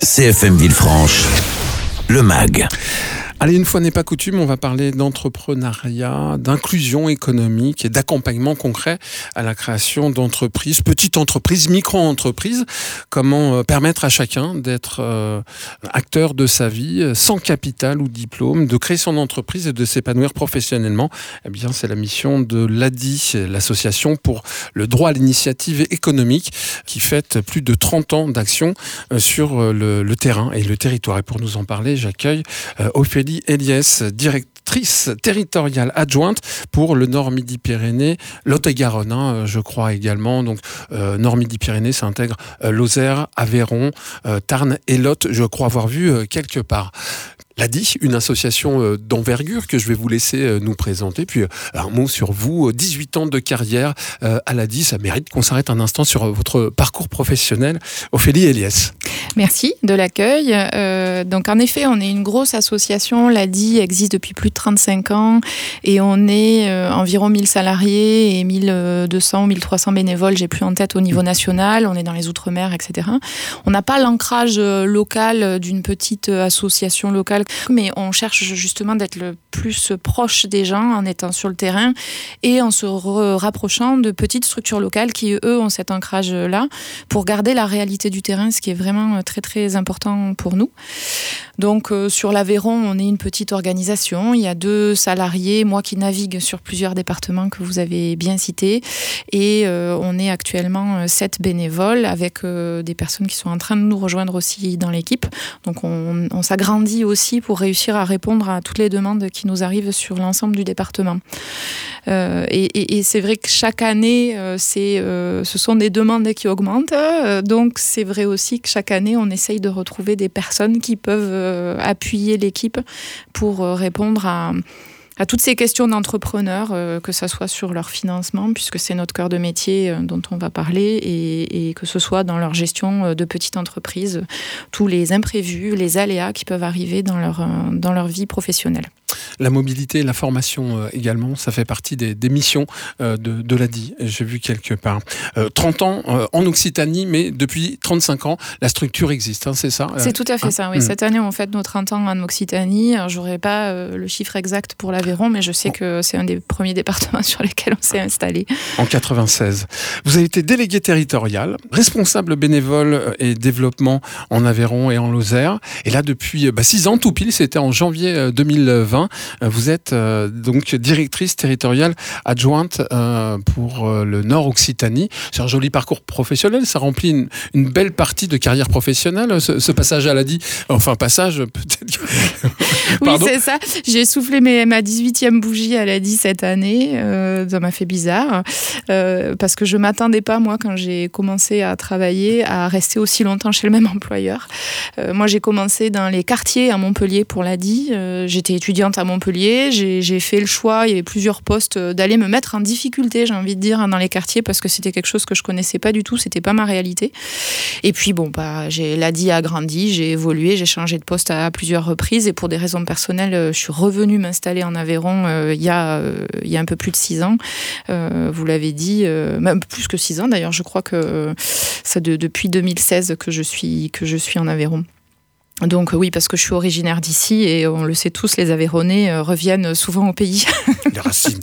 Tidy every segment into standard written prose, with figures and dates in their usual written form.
CFM Villefranche, le MAG. Allez, une fois n'est pas coutume, on va parler d'entrepreneuriat, d'inclusion économique et d'accompagnement concret à la création d'entreprises, petites entreprises, micro-entreprises. Comment permettre à chacun d'être acteur de sa vie, sans capital ou diplôme, de créer son entreprise et de s'épanouir professionnellement. Eh bien, c'est la mission de l'ADI, l'association pour le droit à l'initiative économique, qui fête plus de 30 ans d'action sur le terrain et le territoire. Et pour nous en parler, j'accueille Ophélie Eliès, directrice territoriale adjointe pour le Nord-Midi-Pyrénées, Lot-et-Garonne, je crois également. Donc, Nord-Midi-Pyrénées, ça intègre Lozère, Aveyron, Tarn et Lot, je crois avoir vu quelque part. L'ADI, une association d'envergure que je vais vous laisser nous présenter. Puis un mot sur vous, 18 ans de carrière à l'ADI, ça mérite qu'on s'arrête un instant sur votre parcours professionnel. Ophélie Eliès. Merci de l'accueil. Donc en effet, on est une grosse association. L'ADI existe depuis plus de 35 ans et on est environ 1000 salariés et 1200 ou 1300 bénévoles, j'ai plus en tête, au niveau national. On est dans les Outre-mer, etc. On n'a pas l'ancrage local d'une petite association locale, mais on cherche justement d'être le plus proche des gens en étant sur le terrain et en se rapprochant de petites structures locales qui, eux, ont cet ancrage-là pour garder la réalité du terrain, ce qui est vraiment très, très important pour nous. Donc, sur l'Aveyron, on est une petite organisation. Il y a 2 salariés, moi qui navigue sur plusieurs départements que vous avez bien cités. Et on est actuellement 7 bénévoles avec des personnes qui sont en train de nous rejoindre aussi dans l'équipe. Donc, on s'agrandit aussi pour réussir à répondre à toutes les demandes qui nous arrivent sur l'ensemble du département. Et c'est vrai que chaque année, ce sont des demandes qui augmentent. Donc, c'est vrai aussi que chaque année, on essaye de retrouver des personnes qui peuvent appuyer l'équipe pour répondre à toutes ces questions d'entrepreneurs, que ce soit sur leur financement, puisque c'est notre cœur de métier dont on va parler, et que ce soit dans leur gestion de petites entreprises, tous les imprévus, les aléas qui peuvent arriver dans leur vie professionnelle. La mobilité et la formation également, ça fait partie des missions de l'ADI, j'ai vu quelque part. 30 ans en Occitanie, mais depuis 35 ans, la structure existe, c'est ça? C'est tout à fait ça, oui. Cette année, on fête nos 30 ans en Occitanie. Alors, je n'aurai pas le chiffre exact pour l'Aveyron, mais je sais que c'est un des premiers départements sur lesquels on s'est installé. En 96. Vous avez été délégué territorial, responsable bénévole et développement en Aveyron et en Lozère. Et là, depuis 6 ans, tout pile, c'était en janvier 2020. Vous êtes donc directrice territoriale adjointe pour le Nord Occitanie. C'est un joli parcours professionnel, ça remplit une belle partie de carrière professionnelle, ce passage à l'ADI. Enfin, passage, peut-être. Oui, c'est ça. J'ai soufflé ma 18e bougie à l'ADI cette année. Ça m'a fait bizarre. Parce que je ne m'attendais pas, moi, quand j'ai commencé à travailler, à rester aussi longtemps chez le même employeur. Moi, j'ai commencé dans les quartiers à Montpellier pour l'ADI. J'étais étudiante à Montpellier. J'ai fait le choix, il y avait plusieurs postes, d'aller me mettre en difficulté, j'ai envie de dire, dans les quartiers, parce que c'était quelque chose que je ne connaissais pas du tout. C'était pas ma réalité. Et puis, l'ADI a grandi, j'ai évolué, j'ai changé de poste à plusieurs reprises. Et pour des raisons personnelles, je suis revenue m'installer en Aveyron il y a un peu plus de 6 ans. Vous l'avez dit, même plus que 6 ans d'ailleurs. Je crois que c'est depuis 2016 que je suis en Aveyron. Donc oui, parce que je suis originaire d'ici et on le sait tous, les Aveyronnais reviennent souvent au pays. Les racines.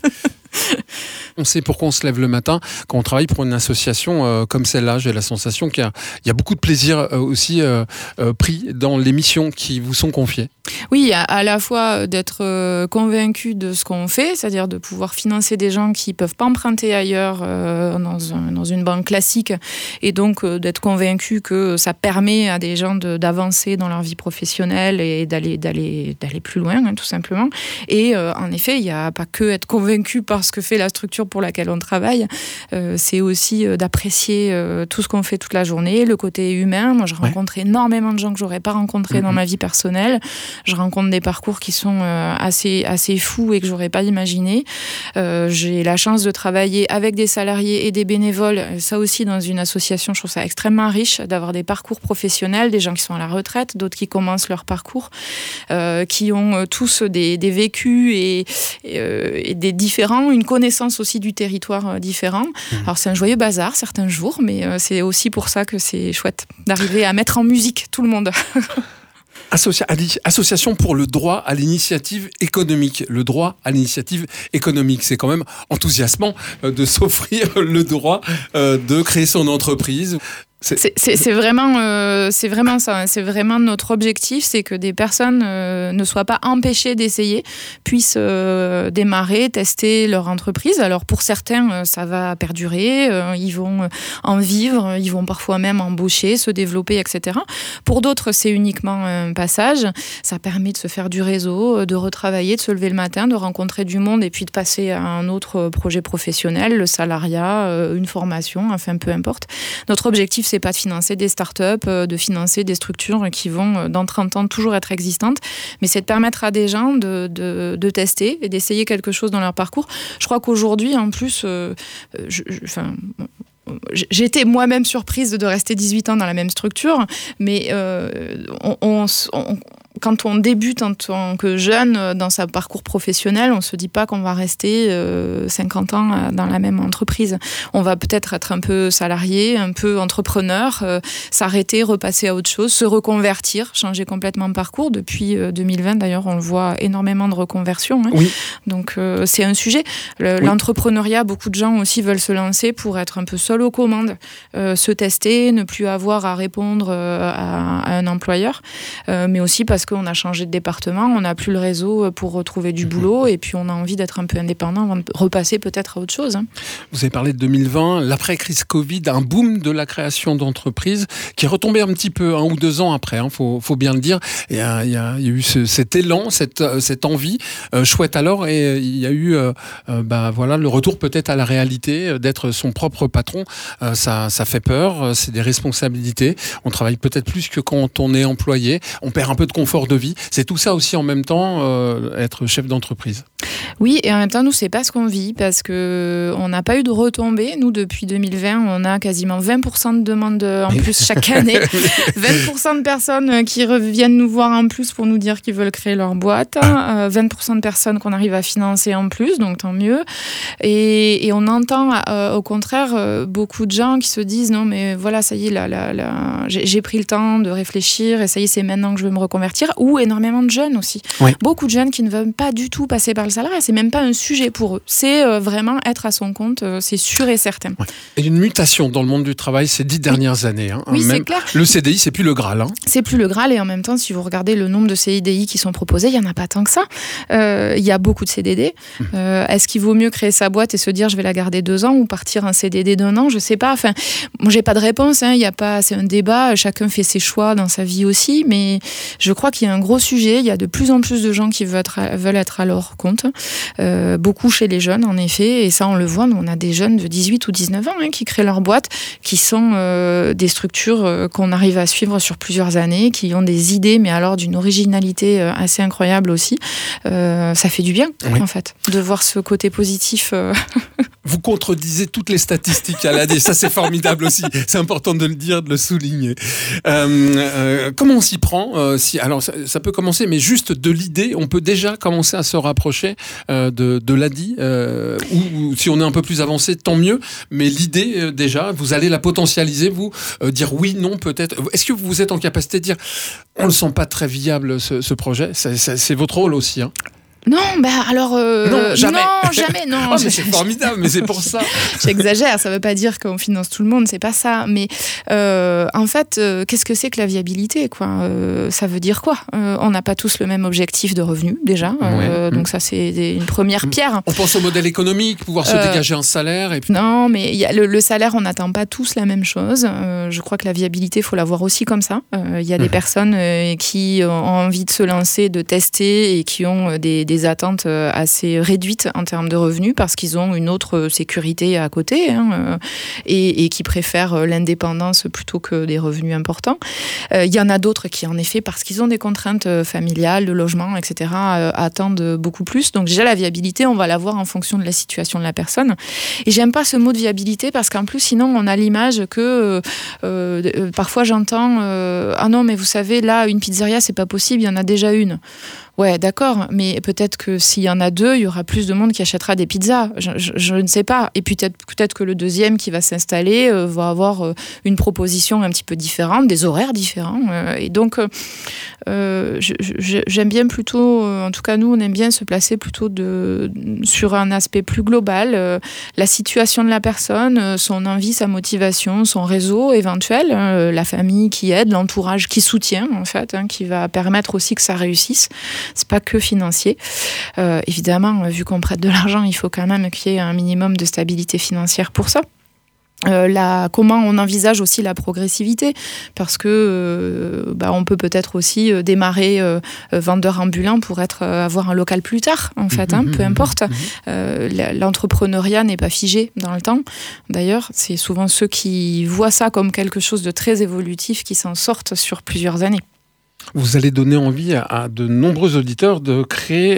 On sait pourquoi on se lève le matin quand on travaille pour une association comme celle-là. J'ai la sensation qu'il y a beaucoup de plaisir aussi pris dans les missions qui vous sont confiées. Oui, à la fois d'être convaincu de ce qu'on fait, c'est-à-dire de pouvoir financer des gens qui ne peuvent pas emprunter ailleurs dans une banque classique, et donc d'être convaincu que ça permet à des gens d'avancer dans leur vie professionnelle et d'aller plus loin, tout simplement. Et en effet, il n'y a pas que être convaincu par ce que fait la structure pour laquelle on travaille, c'est aussi d'apprécier tout ce qu'on fait toute la journée, le côté humain. Moi, je rencontre énormément de gens que je n'aurais pas rencontrés dans ma vie personnelle. Je rencontre des parcours qui sont assez fous et que je n'aurais pas imaginé. J'ai la chance de travailler avec des salariés et des bénévoles. Ça aussi, dans une association, je trouve ça extrêmement riche d'avoir des parcours professionnels, des gens qui sont à la retraite, d'autres qui commencent leur parcours, qui ont tous des vécus et des différents, une connaissance aussi aussi du territoire différent. Alors c'est un joyeux bazar certains jours, mais c'est aussi pour ça que c'est chouette d'arriver à mettre en musique tout le monde. Association pour le droit à l'initiative économique. Le droit à l'initiative économique, c'est quand même enthousiasmant de s'offrir le droit de créer son entreprise. C'est vraiment ça. C'est vraiment notre objectif, c'est que des personnes ne soient pas empêchées d'essayer, puissent démarrer, tester leur entreprise. Alors pour certains, ça va perdurer, ils vont en vivre, ils vont parfois même embaucher, se développer, etc. Pour d'autres, c'est uniquement un passage. Ça permet de se faire du réseau, de retravailler, de se lever le matin, de rencontrer du monde et puis de passer à un autre projet professionnel, le salariat, une formation, enfin peu importe. Notre objectif, c'est pas de financer des startups, de financer des structures qui vont dans 30 ans toujours être existantes, mais c'est de permettre à des gens de tester et d'essayer quelque chose dans leur parcours. Je crois qu'aujourd'hui, en plus, j'étais moi-même surprise de rester 18 ans dans la même structure, mais quand on débute en tant que jeune dans sa parcours professionnel, on ne se dit pas qu'on va rester 50 ans dans la même entreprise. On va peut-être être un peu salarié, un peu entrepreneur, s'arrêter, repasser à autre chose, se reconvertir, changer complètement de parcours. Depuis 2020, d'ailleurs, on le voit énormément de reconversions. Hein. Oui. Donc, c'est un sujet. L'entrepreneuriat, beaucoup de gens aussi veulent se lancer pour être un peu seul aux commandes, se tester, ne plus avoir à répondre à un employeur, mais aussi parce qu'on a changé de département, on n'a plus le réseau pour retrouver du boulot et puis on a envie d'être un peu indépendant avant de repasser peut-être à autre chose. Hein. Vous avez parlé de 2020, l'après-crise Covid, un boom de la création d'entreprises qui est retombé un petit peu 1 ou 2 ans après, faut bien le dire. Il y a eu cet élan, cette envie chouette alors et il y a eu le retour peut-être à la réalité d'être son propre patron. Ça fait peur, c'est des responsabilités. On travaille peut-être plus que quand on est employé. On perd un peu de confort de vie. C'est tout ça aussi en même temps, être chef d'entreprise. Oui, et en même temps, nous, c'est pas ce qu'on vit parce qu'on n'a pas eu de retombées. Nous, depuis 2020, on a quasiment 20% de demandes en plus chaque année. 20% de personnes qui reviennent nous voir en plus pour nous dire qu'ils veulent créer leur boîte. 20% de personnes qu'on arrive à financer en plus, donc tant mieux. Et on entend au contraire beaucoup de gens qui se disent non, mais voilà, ça y est, j'ai pris le temps de réfléchir et ça y est, c'est maintenant que je veux me reconvertir. Ou énormément de jeunes aussi. Oui. Beaucoup de jeunes qui ne veulent pas du tout passer par le salariat. C'est même pas un sujet pour eux. C'est vraiment être à son compte, c'est sûr et certain. Ouais. Et une mutation dans le monde du travail ces 10 dernières années. Hein. Oui, même c'est clair. Le CDI, c'est plus le Graal. Hein. C'est plus le Graal et en même temps, si vous regardez le nombre de CDI qui sont proposés, il n'y en a pas tant que ça. Il y a beaucoup de CDD. Est-ce qu'il vaut mieux créer sa boîte et se dire je vais la garder 2 ans ou partir un CDD d'1 an? Je sais pas. Enfin, moi, j'ai pas de réponse. Hein. C'est un débat. Chacun fait ses choix dans sa vie aussi. Mais je crois qu'il y a un gros sujet. Il y a de plus en plus de gens qui veulent être à leur compte. Beaucoup chez les jeunes, en effet. Et ça, on le voit. Nous, on a des jeunes de 18 ou 19 ans qui créent leur boîte, qui sont des structures qu'on arrive à suivre sur plusieurs années, qui ont des idées, mais alors d'une originalité assez incroyable aussi. Ça fait du bien, oui. En fait, de voir ce côté positif. Vous contredisez toutes les statistiques à l'AD. Ça, c'est formidable aussi. C'est important de le dire, de le souligner. Comment on s'y prend alors, ça peut commencer, mais juste de l'idée, on peut déjà commencer à se rapprocher de l'ADI. Ou si on est un peu plus avancé, tant mieux. Mais l'idée, déjà, vous allez la potentialiser, vous, dire oui, non, peut-être. Est-ce que vous êtes en capacité de dire on le sent pas très viable, ce projet? C'est votre rôle aussi, hein. Non, alors... non, jamais. Non, jamais, non. Oh, mais c'est formidable, mais c'est pour ça. J'exagère, ça veut pas dire qu'on finance tout le monde, c'est pas ça. Mais en fait, qu'est-ce que c'est que la viabilité, quoi? Ça veut dire quoi? On n'a pas tous le même objectif de revenu, déjà. Donc ça, c'est une première pierre. On pense au modèle économique, pouvoir se dégager un salaire. Et puis... Non, mais y a le salaire, on n'attend pas tous la même chose. Je crois que la viabilité, il faut la voir aussi comme ça. Il y a des personnes qui ont envie de se lancer, de tester et qui ont des attentes assez réduites en termes de revenus parce qu'ils ont une autre sécurité à côté et qui préfèrent l'indépendance plutôt que des revenus importants. Il y en a d'autres qui, en effet, parce qu'ils ont des contraintes familiales, de logement, etc., attendent beaucoup plus. Donc déjà, la viabilité, on va la voir en fonction de la situation de la personne. Et j'aime pas ce mot de viabilité parce qu'en plus, sinon, on a l'image que parfois j'entends « Ah non, mais vous savez, là, une pizzeria, c'est pas possible, il y en a déjà une. » Ouais, d'accord, mais peut-être que s'il y en a 2, il y aura plus de monde qui achètera des pizzas. Je ne sais pas. Et puis peut-être que le deuxième qui va s'installer va avoir une proposition un petit peu différente, des horaires différents. Et donc, j'aime bien plutôt, en tout cas nous, on aime bien se placer plutôt sur un aspect plus global, la situation de la personne, son envie, sa motivation, son réseau éventuel, la famille qui aide, l'entourage qui soutient en fait, qui va permettre aussi que ça réussisse. C'est pas que financier. Évidemment, vu qu'on prête de l'argent, il faut quand même qu'il y ait un minimum de stabilité financière pour ça. Comment on envisage aussi la progressivité, parce que on peut peut-être aussi démarrer vendeur ambulant pour avoir un local plus tard, en fait, peu importe. L'entrepreneuriat n'est pas figé dans le temps. D'ailleurs, c'est souvent ceux qui voient ça comme quelque chose de très évolutif qui s'en sortent sur plusieurs années. Vous allez donner envie à de nombreux auditeurs de créer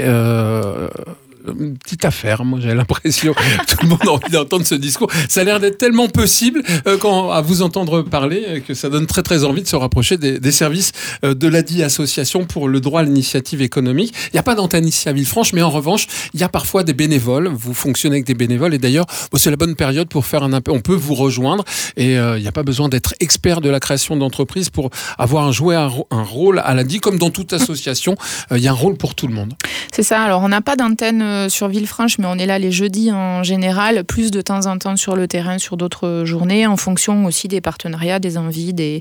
une petite affaire. Moi, j'ai l'impression que tout le monde a envie d'entendre ce discours. Ça a l'air d'être tellement possible à vous entendre parler que ça donne très très envie de se rapprocher des services de l'ADI, Association pour le droit à l'initiative économique. Il n'y a pas d'antenne ici à Villefranche, mais en revanche, il y a parfois des bénévoles. Vous fonctionnez avec des bénévoles et d'ailleurs, c'est la bonne période pour faire un appel. On peut vous rejoindre et il n'y a pas besoin d'être expert de la création d'entreprise pour jouer un rôle à l'ADI. Comme dans toute association, il y a un rôle pour tout le monde. C'est ça. Alors, on n'a pas d'antenne sur Villefranche, mais on est là les jeudis en général, plus de temps en temps sur le terrain, sur d'autres journées, en fonction aussi des partenariats, des envies, des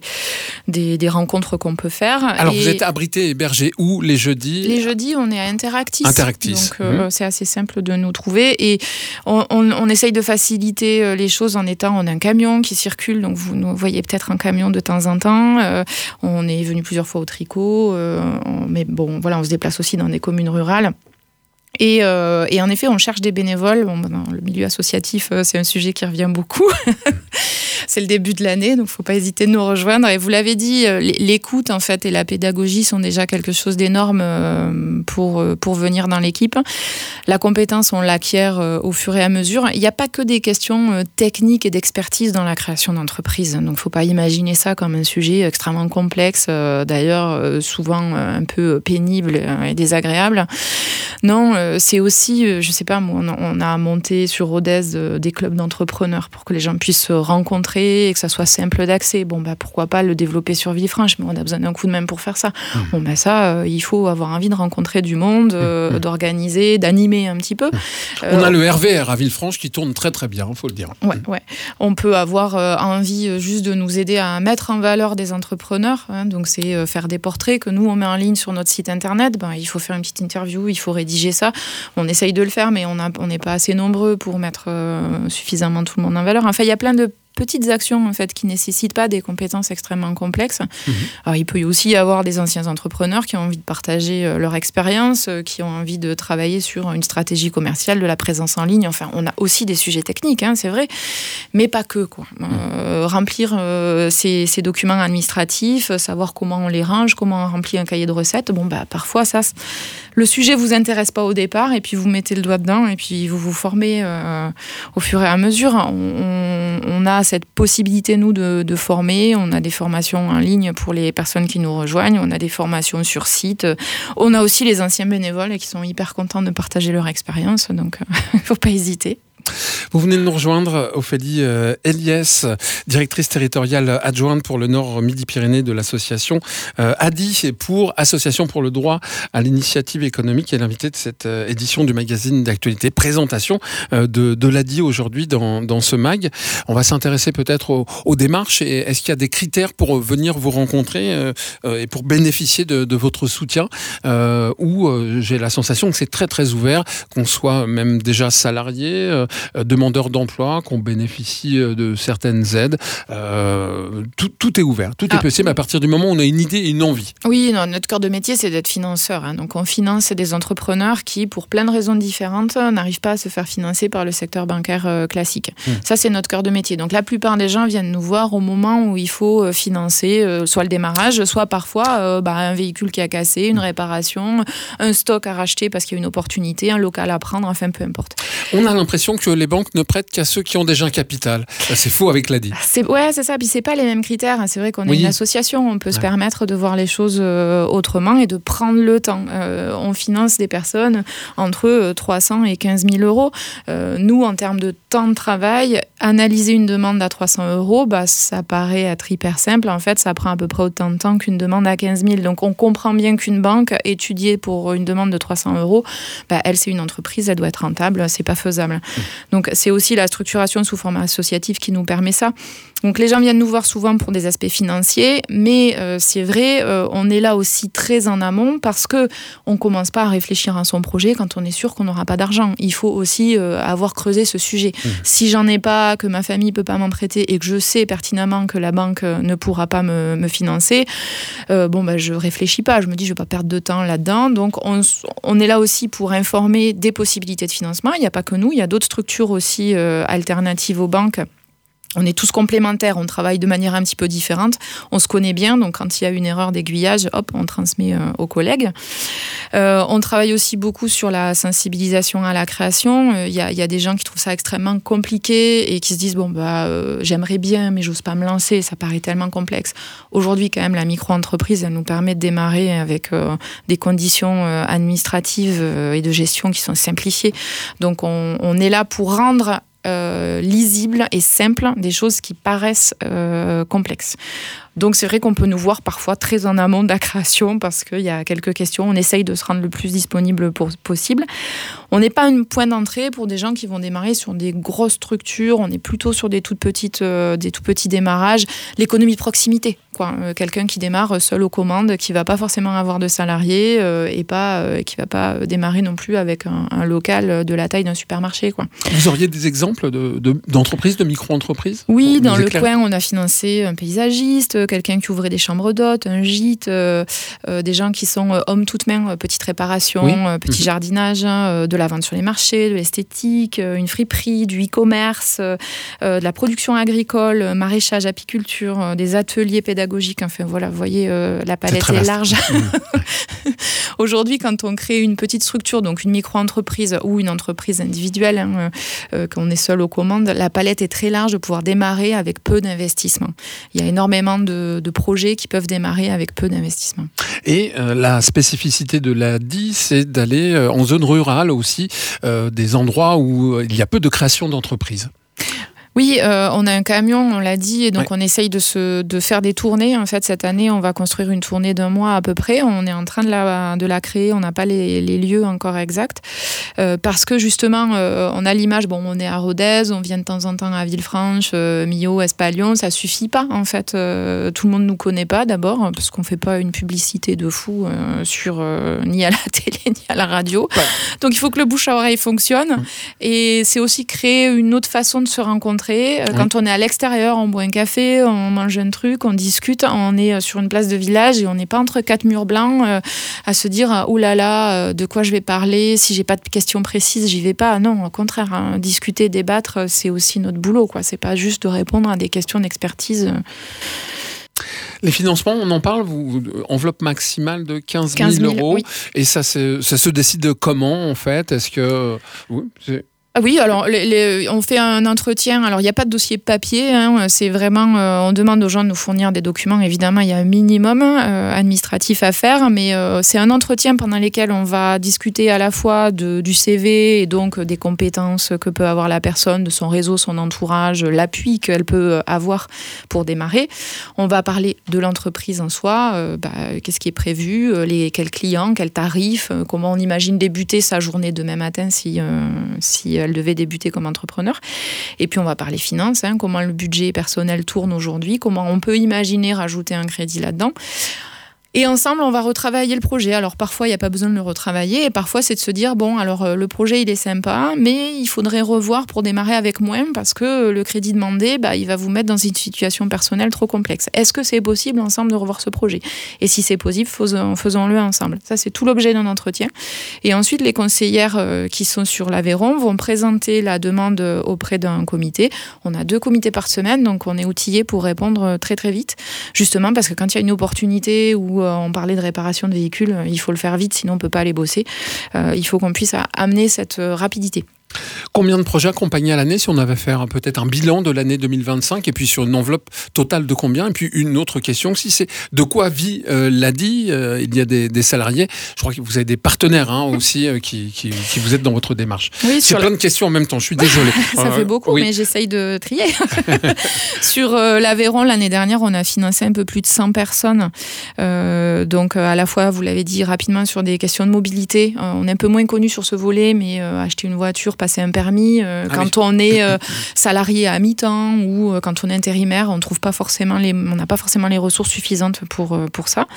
rencontres qu'on peut faire. Alors, vous êtes abrité, hébergé où les jeudis ? Les jeudis, on est à Interactis. Donc, c'est assez simple de nous trouver. Et on essaye de faciliter les choses en étant, on a un camion qui circule, donc vous nous voyez peut-être un camion de temps en temps. On est venu plusieurs fois au tricot, mais bon, voilà, on se déplace aussi dans des communes rurales. Et en effet, on cherche des bénévoles. Dans le milieu associatif, c'est un sujet qui revient beaucoup. C'est le début de l'année, donc il ne faut pas hésiter de nous rejoindre. Et vous l'avez dit, l'écoute en fait, et la pédagogie sont déjà quelque chose d'énorme pour venir dans l'équipe. La compétence, on l'acquiert au fur et à mesure. Il n'y a pas que des questions techniques et d'expertise dans la création d'entreprise. Donc il ne faut pas imaginer ça comme un sujet extrêmement complexe, d'ailleurs souvent un peu pénible et désagréable. Non, c'est aussi, je ne sais pas, on a monté sur Rodez des clubs d'entrepreneurs pour que les gens puissent se rencontrer et que ça soit simple d'accès. Pourquoi pas le développer sur Villefranche, mais on a besoin d'un coup de main pour faire ça. Ça, il faut avoir envie de rencontrer du monde, d'organiser, d'animer un petit peu. On a le RVR à Villefranche qui tourne très très bien, il faut le dire. Ouais. On peut avoir envie juste de nous aider à mettre en valeur des entrepreneurs. Donc c'est faire des portraits que nous on met en ligne sur notre site internet. Il faut faire une petite interview, il faut rédiger ça. On essaye de le faire, mais on n'est pas assez nombreux pour mettre suffisamment tout le monde en valeur. Enfin, il y a plein de petites actions en fait qui nécessitent pas des compétences extrêmement complexes. Alors, il peut aussi y avoir des anciens entrepreneurs qui ont envie de partager leur expérience, qui ont envie de travailler sur une stratégie commerciale, de la présence en ligne. Enfin, on a aussi des sujets techniques, c'est vrai, mais pas que quoi. Remplir ces documents administratifs, savoir comment on les range, comment on remplit un cahier de recettes. Parfois le sujet vous intéresse pas au départ et puis vous mettez le doigt dedans et puis vous vous formez au fur et à mesure. On a cette possibilité, nous, de former. On a des formations en ligne pour les personnes qui nous rejoignent. On a des formations sur site. On a aussi les anciens bénévoles qui sont hyper contents de partager leur expérience. Donc, il ne faut pas hésiter. Vous venez de nous rejoindre, Ophélie Eliès, directrice territoriale adjointe pour le Nord Midi-Pyrénées de l'association ADI, pour Association pour le droit à l'initiative économique, et l'invité de cette édition du magazine d'actualité, présentation de l'ADI aujourd'hui dans ce mag. On va s'intéresser peut-être aux démarches. Et est-ce qu'il y a des critères pour venir vous rencontrer et pour bénéficier de votre soutien, où j'ai la sensation que c'est très très ouvert, qu'on soit même déjà salarié, demandeurs d'emploi, qu'on bénéficie de certaines aides. Tout est ouvert, tout est possible à partir du moment où on a une idée et une envie. Oui, notre cœur de métier, c'est d'être financeur. Donc on finance des entrepreneurs qui, pour plein de raisons différentes, n'arrivent pas à se faire financer par le secteur bancaire classique. Ça, c'est notre cœur de métier. Donc la plupart des gens viennent nous voir au moment où il faut financer soit le démarrage, soit parfois un véhicule qui a cassé, une réparation, un stock à racheter parce qu'il y a une opportunité, un local à prendre, enfin peu importe. On a l'impression que que les banques ne prêtent qu'à ceux qui ont déjà un capital. C'est faux avec l'ADI. C'est ça. Puis c'est pas les mêmes critères. C'est vrai qu'on est une association. On peut se permettre de voir les choses autrement et de prendre le temps. On finance des personnes entre 300 et 15 000 euros. Nous, en termes de temps de travail, analyser une demande à 300 euros, ça paraît être hyper simple. En fait, ça prend à peu près autant de temps qu'une demande à 15 000. Donc, on comprend bien qu'une banque étudiée pour une demande de 300 euros, elle, c'est une entreprise, elle doit être rentable, c'est pas faisable. Donc, c'est aussi la structuration sous format associatif qui nous permet ça. Donc les gens viennent nous voir souvent pour des aspects financiers, mais c'est vrai, on est là aussi très en amont parce que on commence pas à réfléchir à son projet quand on est sûr qu'on n'aura pas d'argent. Il faut aussi avoir creusé ce sujet. Si j'en ai pas, que ma famille peut pas m'en prêter et que je sais pertinemment que la banque ne pourra pas me financer, je réfléchis pas. Je me dis je vais pas perdre de temps là-dedans. Donc on est là aussi pour informer des possibilités de financement. Il n'y a pas que nous, il y a d'autres structures aussi alternatives aux banques. On est tous complémentaires, on travaille de manière un petit peu différente, on se connaît bien, donc quand il y a une erreur d'aiguillage, hop, on transmet aux collègues. On travaille aussi beaucoup sur la sensibilisation à la création. Il y a des gens qui trouvent ça extrêmement compliqué et qui se disent j'aimerais bien, mais j'ose pas me lancer, ça paraît tellement complexe. Aujourd'hui, quand même, la micro-entreprise, elle nous permet de démarrer avec des conditions administratives et de gestion qui sont simplifiées. Donc, on est là pour rendre lisible et simple des choses qui paraissent complexes. Donc c'est vrai qu'on peut nous voir parfois très en amont de la création parce qu'il y a quelques questions. On essaye de se rendre le plus disponible possible. On n'est pas un point d'entrée pour des gens qui vont démarrer sur des grosses structures. On est plutôt sur des tout petits démarrages. L'économie de proximité, quoi. Quelqu'un qui démarre seul aux commandes, qui va pas forcément avoir de salariés et qui va pas démarrer non plus avec un local de la taille d'un supermarché, quoi. Vous auriez des exemples d'entreprises, de micro-entreprises ? Oui, dans le coin, on a financé un paysagiste, quelqu'un qui ouvrait des chambres d'hôtes, un gîte, des gens qui sont hommes toutes mains, petite réparation, petit jardinage, de la vente sur les marchés, de l'esthétique, une friperie, du e-commerce, de la production agricole, maraîchage, apiculture, des ateliers pédagogiques. Enfin voilà, vous voyez, la palette est large. Aujourd'hui, quand on crée une petite structure, donc une micro-entreprise ou une entreprise individuelle, qu'on est seul aux commandes, la palette est très large de pouvoir démarrer avec peu d'investissement. Il y a énormément de projets qui peuvent démarrer avec peu d'investissement. Et la spécificité de l'ADI, c'est d'aller en zone rurale aussi, des endroits où il y a peu de création d'entreprises. Oui, on a un camion, on l'a dit, et donc on essaye de faire des tournées. En fait, cette année, on va construire une tournée d'1 mois à peu près. On est en train de la créer, on n'a pas les lieux encore exacts. Parce que justement, on a l'image, on est à Rodez, on vient de temps en temps à Villefranche, Millau, Espalion, ça suffit pas en fait. Tout le monde nous connaît pas d'abord, parce qu'on fait pas une publicité de fou ni à la télé, ni à la radio. Ouais. Donc il faut que le bouche à oreille fonctionne. Et c'est aussi créer une autre façon de se rencontrer. Quand on est à l'extérieur, on boit un café, on mange un truc, on discute, on est sur une place de village et on n'est pas entre 4 murs blancs à se dire « Ouh là là, de quoi je vais parler ? Si j'ai pas de questions précises, j'y vais pas. » Non, au contraire, discuter, débattre, c'est aussi notre boulot, quoi. C'est pas juste de répondre à des questions d'expertise. Les financements, on en parle, enveloppe maximale de 15 000 euros. Oui. Et ça se décide comment, en fait ? Est-ce que... Oui, alors on fait un entretien. Alors il n'y a pas de dossier papier. C'est vraiment, on demande aux gens de nous fournir des documents. Évidemment, il y a un minimum administratif à faire, mais c'est un entretien pendant lequel on va discuter à la fois du CV et donc des compétences que peut avoir la personne, de son réseau, son entourage, l'appui qu'elle peut avoir pour démarrer. On va parler de l'entreprise en soi. Qu'est-ce qui est prévu, quels clients, quels tarifs, comment on imagine débuter sa journée demain matin si elle devait débuter comme entrepreneur. Et puis on va parler finances, comment le budget personnel tourne aujourd'hui, comment on peut imaginer rajouter un crédit là-dedans. Et ensemble, on va retravailler le projet. Alors parfois, il n'y a pas besoin de le retravailler. Et parfois, c'est de se dire, le projet, il est sympa, mais il faudrait revoir pour démarrer avec moins parce que le crédit demandé, il va vous mettre dans une situation personnelle trop complexe. Est-ce que c'est possible ensemble de revoir ce projet ? Et si c'est possible, faisons-le ensemble. Ça, c'est tout l'objet d'un entretien. Et ensuite, les conseillères qui sont sur l'Aveyron vont présenter la demande auprès d'un comité. On a 2 comités par semaine, donc on est outillés pour répondre très très vite. Justement parce que quand il y a une opportunité où on parlait de réparation de véhicules, il faut le faire vite, sinon on ne peut pas aller bosser. Il faut qu'on puisse amener cette rapidité. Combien de projets accompagnés à l'année, si on avait fait peut-être un bilan de l'année 2025, et puis sur une enveloppe totale de combien? Et puis une autre question, si c'est de quoi vit l'ADI, il y a des salariés, je crois que vous avez des partenaires aussi qui vous aident dans votre démarche. Oui, c'est plein de questions en même temps, je suis désolé. Ça fait beaucoup, mais j'essaye de trier. Sur l'Aveyron, l'année dernière, on a financé un peu plus de 100 personnes. Donc à la fois, vous l'avez dit rapidement, sur des questions de mobilité. On est un peu moins connu sur ce volet, mais acheter une voiture, passer un permis, quand on est salarié à mi-temps ou quand on est intérimaire, on n'a pas forcément les ressources suffisantes pour ça.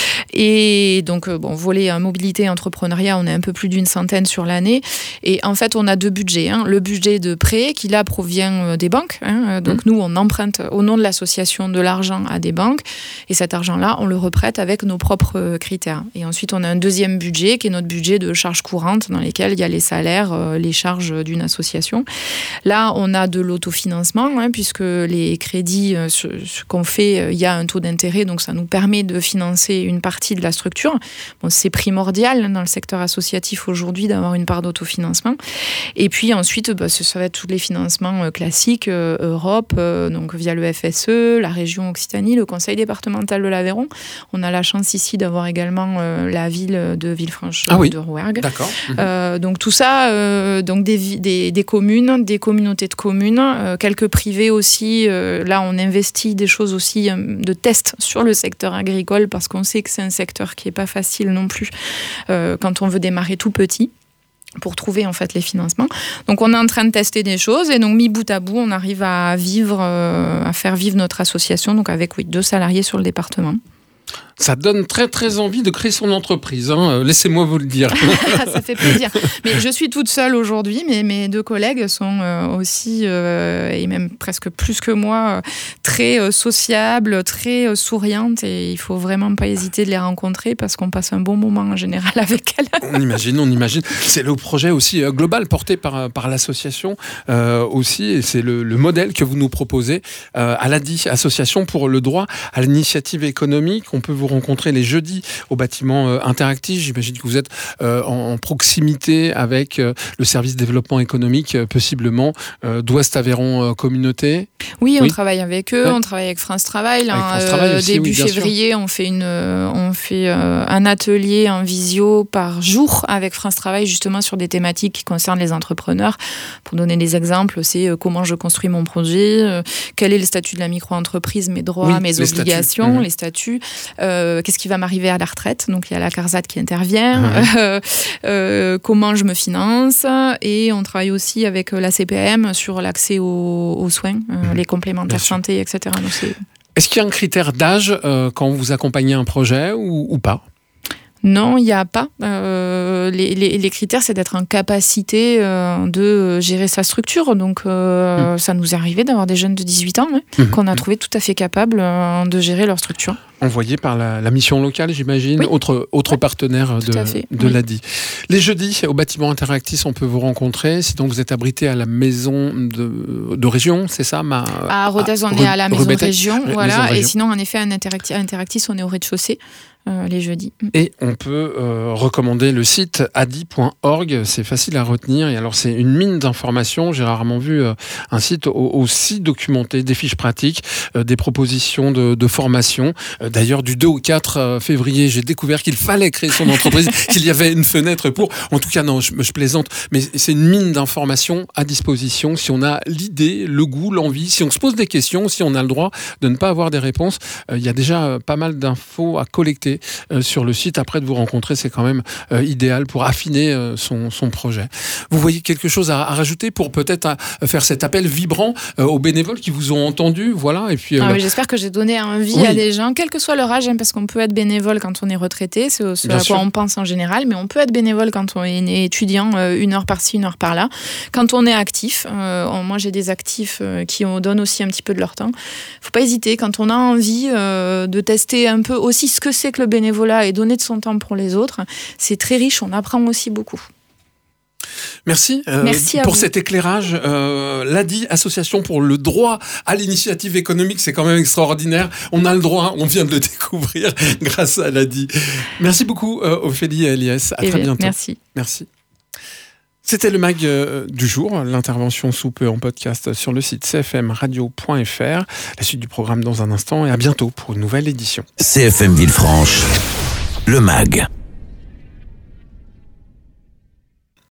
Et donc, volet mobilité et entrepreneuriat, on est un peu plus d'une centaine sur l'année. Et en fait, on a deux budgets. Le budget de prêt qui, là, provient des banques. Donc, nous, on emprunte au nom de l'association de l'argent à des banques. Et cet argent-là, on le reprête avec nos propres critères. Et ensuite, on a un deuxième budget qui est notre budget de charges courantes dans lesquelles il y a les salaires, les charges d'une association. Là, on a de l'autofinancement, puisque les crédits, ce qu'on fait, il y a un taux d'intérêt, donc ça nous permet de financer une partie de la structure. C'est primordial dans le secteur associatif aujourd'hui d'avoir une part d'autofinancement. Et puis ensuite, ça va être tous les financements classiques, Europe, donc via le FSE, la région Occitanie, le conseil départemental de l'Aveyron. On a la chance ici d'avoir également la ville de Villefranche de Rouergue. D'accord. Donc tout ça, donc des communes, des communautés de communes, quelques privés aussi. Là, on investit des choses aussi de tests sur le secteur agricole parce qu'on sait que c'est un secteur qui n'est pas facile non plus quand on veut démarrer tout petit pour trouver en fait les financements. Donc on est en train de tester des choses et donc mis bout à bout, on arrive à faire vivre notre association donc avec 2 salariés sur le département. Ça donne très très envie de créer son entreprise, laissez-moi vous le dire. Ça fait plaisir. Mais je suis toute seule aujourd'hui, mais mes 2 collègues sont aussi, et même presque plus que moi, très sociables, très souriantes, et il faut vraiment pas hésiter de les rencontrer parce qu'on passe un bon moment en général avec elles. On imagine. C'est le projet aussi global porté par l'association aussi, et c'est le modèle que vous nous proposez à l'ADI, Association pour le droit à l'initiative économique. On peut vous rencontrer les jeudis au bâtiment interactif. J'imagine que vous êtes en proximité avec le service développement économique, possiblement d'Ouest Aveyron Communauté. Oui, on travaille avec eux, on travaille avec France Travail. Là, aussi, début février, on fait un atelier en visio par jour avec France Travail, justement sur des thématiques qui concernent les entrepreneurs. Pour donner des exemples, c'est comment je construis mon projet, quel est le statut de la micro-entreprise, mes droits, mes obligations, les statuts. Qu'est-ce qui va m'arriver à la retraite? Donc il y a la CARSAT qui intervient. Comment je me finance? Et on travaille aussi avec la CPM sur l'accès aux soins, les complémentaires santé, etc. Donc, est-ce qu'il y a un critère d'âge quand vous accompagnez un projet ou pas? Non, il n'y a pas. Les critères, c'est d'être en capacité de gérer sa structure. Donc, ça nous est arrivé d'avoir des jeunes de 18 ans qu'on a trouvé tout à fait capables de gérer leur structure. Envoyés par la mission locale, j'imagine, autre partenaire de l'ADI. Les jeudis, au bâtiment interactif, on peut vous rencontrer. Sinon, vous êtes abrité à la maison de région, c'est ça À Rodez, on est à la maison de région. Voilà. Et sinon, en effet, à interactif, on est au rez-de-chaussée. Les jeudis. Et on peut recommander le site adi.org, c'est facile à retenir. Et alors, c'est une mine d'informations. J'ai rarement vu un site aussi documenté, des fiches pratiques, des propositions de formation. D'ailleurs, du 2 au 4 février, j'ai découvert qu'il fallait créer son entreprise, qu'il y avait une fenêtre pour. En tout cas, non, je plaisante, mais c'est une mine d'informations à disposition. Si on a l'idée, le goût, l'envie, si on se pose des questions, si on a le droit de ne pas avoir des réponses, il y a déjà pas mal d'infos à collecter sur le site. Après, de vous rencontrer, c'est quand même idéal pour affiner son projet. Vous voyez quelque chose à rajouter pour peut-être faire cet appel vibrant aux bénévoles qui vous ont entendu, voilà. Et puis j'espère que j'ai donné envie à des gens, quel que soit leur âge, parce qu'on peut être bénévole quand on est retraité, c'est à quoi on pense en général, mais on peut être bénévole quand on est étudiant, 1 heure par-ci, 1 heure par-là. Quand on est actif, moi j'ai des actifs qui donnent aussi un petit peu de leur temps. Faut pas hésiter, quand on a envie de tester un peu aussi ce que c'est que le bénévolat et donner de son temps pour les autres, c'est très riche, on apprend aussi beaucoup. Merci pour cet éclairage. L'ADI, Association pour le droit à l'initiative économique, c'est quand même extraordinaire. On a le droit, on vient de le découvrir grâce à l'ADI. Merci beaucoup Ophélie et Eliès. À très bientôt. Merci. C'était le MAG du jour, l'intervention sous peu en podcast sur le site cfmradio.fr. La suite du programme dans un instant et à bientôt pour une nouvelle édition. CFM Villefranche, le MAG.